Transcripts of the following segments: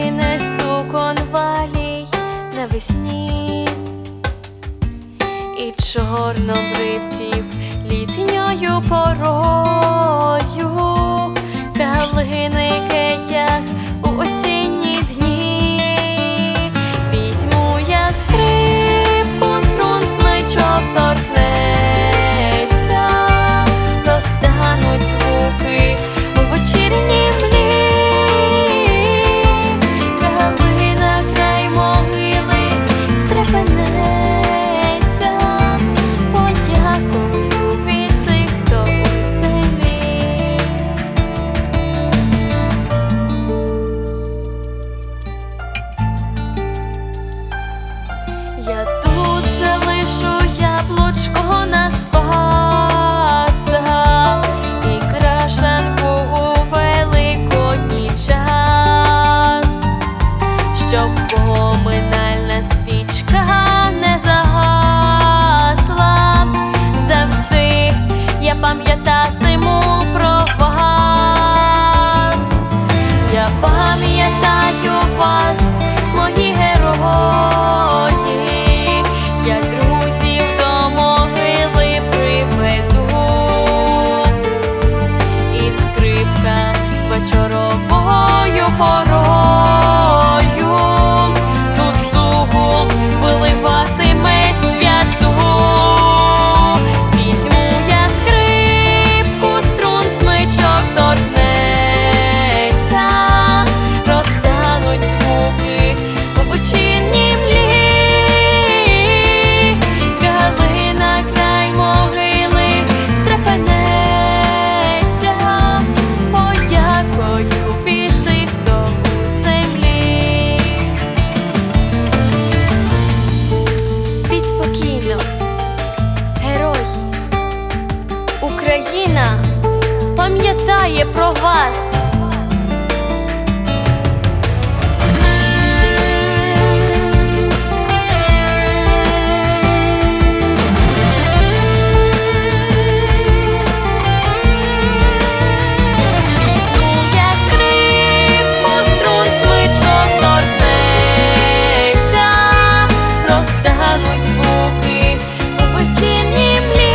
принесу конвалій навесні і чорнобривців літньою порою, калини кетях у осінні дні. Візьму я скрипку, струн смичок торкнеться, розтануть звуки у вечірній млі. Калина край могили стрепенеться, подякую від тих, хто у селі. Я тут залишу яблучко на Спаса і крашанку у великодній час, щоб поминальна свічка не загасла. Завжди я пам'ятатиму про вас. Я пам'ятаю вас, мої герої. Я друзів до могили приведу, і скрипка вечоровою порою тут тугу виливатиме святу. Візьму я скрипку, струн смичок торкнеться, розтануть звуки у вечірній млі. Калина край могили стрепенеться, подякую від тих, хто у землі. Спіть спокійно, герої. Україна пам'ятає про вас. Візьму я скрипку, струн смичок торкнеться, розтануть звуки у вечірній млі.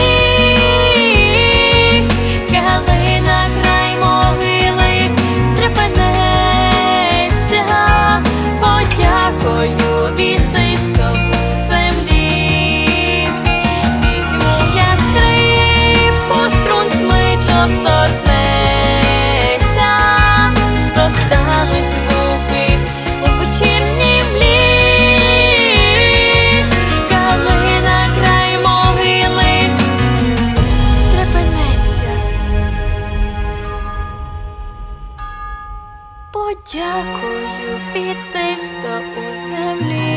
Калина край могили стрепенеться, подякую від тих, хто у землі. Візьму я скрипку, струн смичок торкнеться, розтануть звуки у вечірній млі. Калина край могили стрепенеться, подякую від тих, хто у землі.